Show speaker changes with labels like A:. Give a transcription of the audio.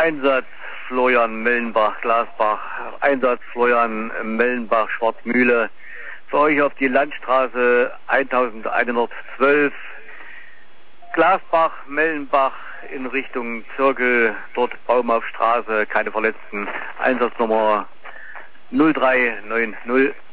A: Einsatz Florian Mellenbach, Glasbach, Einsatz Florian Mellenbach, Schwarzmühle. Für euch auf die Landstraße 1112, Glasbach, Mellenbach in Richtung Zirkel, dort Baumaufstraße, keine Verletzten. Einsatznummer 0390.